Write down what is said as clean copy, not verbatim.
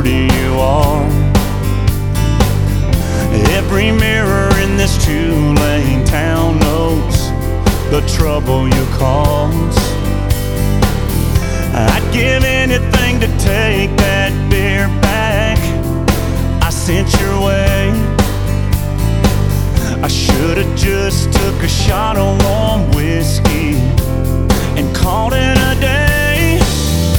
dirty you are. Every mirror in this two-lane town knows the trouble you cause. I'd give anything to take that beer back I sent your way. I should've just took a shot of warm whiskey and called it a day.